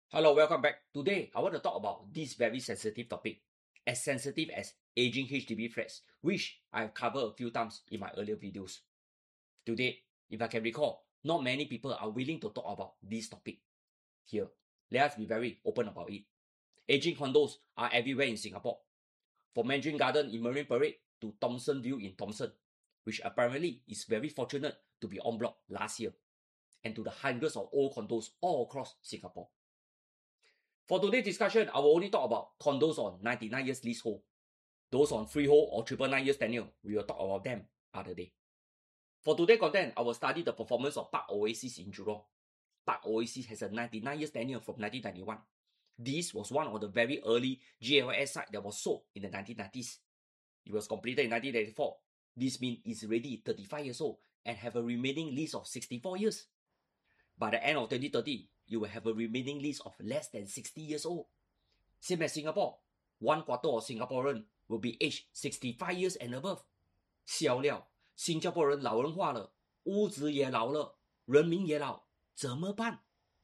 Hello, welcome back. Today, I want to talk about this very sensitive topic, as sensitive as aging HDB flats, which I've covered a few times in my earlier videos. Today, if I can recall, not many people are willing to talk about this topic. Here, let us be very open about it. Aging condos are everywhere in Singapore, from Mandarin Garden in Marine Parade to Thomson View in Thomson, which apparently is very fortunate to be en bloc last year, and to the hundreds of old condos all across Singapore. For today's discussion, I will only talk about condos on 99 years leasehold. Those on freehold or 999 years tenure, we will talk about them other day. For today's content, I will study the performance of Park Oasis in Jurong. Park Oasis has a 99 years tenure from 1991. This was one of the very early GLS sites that was sold in the 1990s. It was completed in 1984. This means it's already 35 years old and have a remaining lease of 64 years. By the end of 2030, you will have a remaining lease of less than 60 years old. Same as Singapore, 1/4 of Singaporean will be aged 65 years and above. 笑料，新加坡人老人化了，屋子也老了，人民也老，怎么办？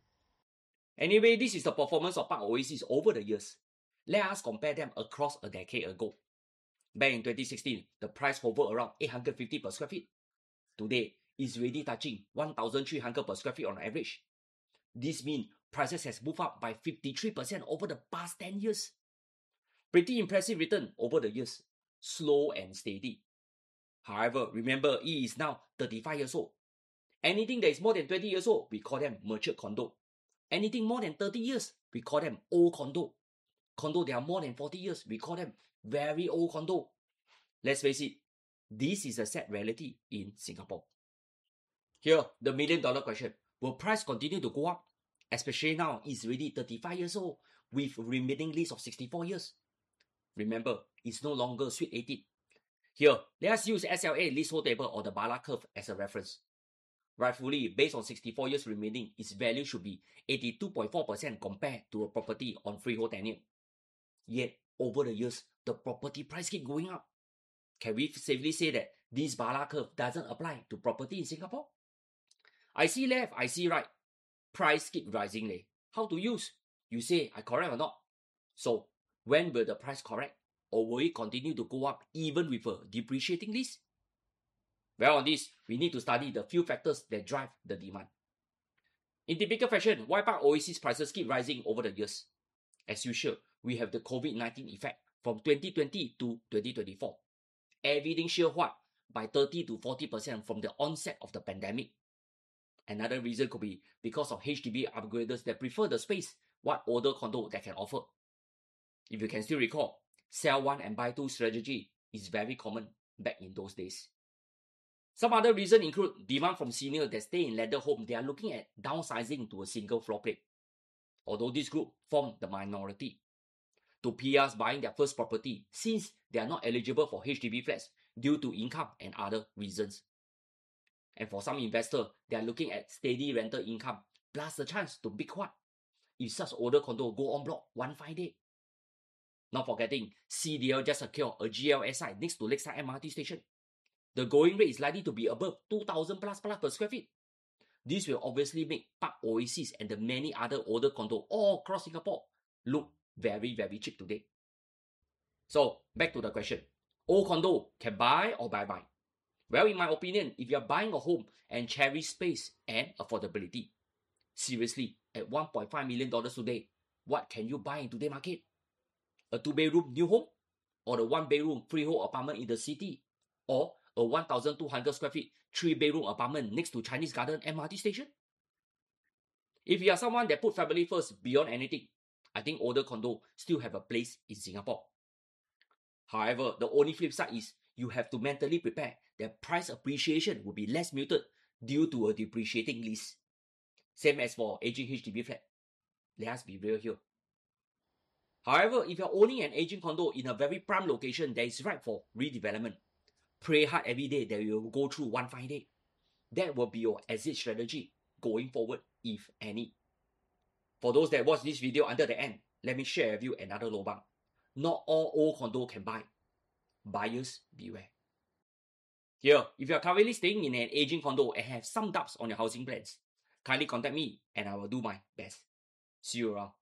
Anyway, this is the performance of Park Oasis over the years. Let us compare them across a decade ago. Back in 2016, the price hovered around 850 per square feet. Today, it's already touching 1,300 per square feet on average. This means prices has moved up by 53% over the past 10 years. Pretty impressive return over the years, slow and steady. However, remember it is now 35 years old. Anything that is more than 20 years old, we call them mature condo. Anything more than 30 years, we call them old condo. Condo that are more than 40 years, we call them very old condo. Let's face it, this is a sad reality in Singapore. Here, the million-dollar question. Will price continue to go up? Especially now, it's already 35 years old with remaining lease of 64 years. Remember, it's no longer Sweet 18. Here, let us use SLA leasehold table or the Bala curve as a reference. Rightfully, based on 64 years remaining, its value should be 82.4% compared to a property on freehold tenure. Yet, over the years, the property price keep going up. Can we safely say that this Bala curve doesn't apply to property in Singapore? I see left, I see right. Price keep rising leh. How to use? You say I correct or not? So, when will the price correct? Or will it continue to go up even with a depreciating lease? Well, on this, we need to study the few factors that drive the demand. In typical fashion, why Park Oasis prices keep rising over the years? As usual, we have the COVID-19 effect from 2020 to 2024. Everything sheer what? By 30 to 40% from the onset of the pandemic. Another reason could be because of HDB upgraders that prefer the space what older condo that can offer. If you can still recall, sell one and buy two strategy is very common back in those days. Some other reasons include demand from seniors that stay in landed home. They are looking at downsizing to a single floor plate, although this group form the minority. To PRs buying their first property since they are not eligible for HDB flats due to income and other reasons. And for some investors, they are looking at steady rental income plus the chance to big what if such older condo go en bloc one fine day. Not forgetting, CDL just secured a GLS site next to Lakeside MRT station. The going rate is likely to be above 2,000 plus per square feet. This will obviously make Park Oasis and the many other older condos all across Singapore look very, very cheap today. So, back to the question. Old condo can buy or buy? Well, in my opinion, if you are buying a home and cherish space and affordability, seriously, at $1.5 million today, what can you buy in today's market? A 2-bedroom new home? Or a 1-bedroom freehold apartment in the city? Or a 1,200 square feet 3-bedroom apartment next to Chinese Garden MRT station? If you are someone that put family first beyond anything, I think older condo still have a place in Singapore. However, the only flip side is you have to mentally prepare that price appreciation will be less muted due to a depreciating lease. Same as for aging HDB flat. Let us be real here. However, if you're owning an aging condo in a very prime location that is ripe for redevelopment, pray hard every day that you will go through one fine day. That will be your exit strategy going forward, if any. For those that watch this video until the end, let me share with you another lobang. Not all old condo can buy. Buyers beware. Here, if you are currently staying in an aging condo and have some doubts on your housing plans, kindly contact me and I will do my best. See you around.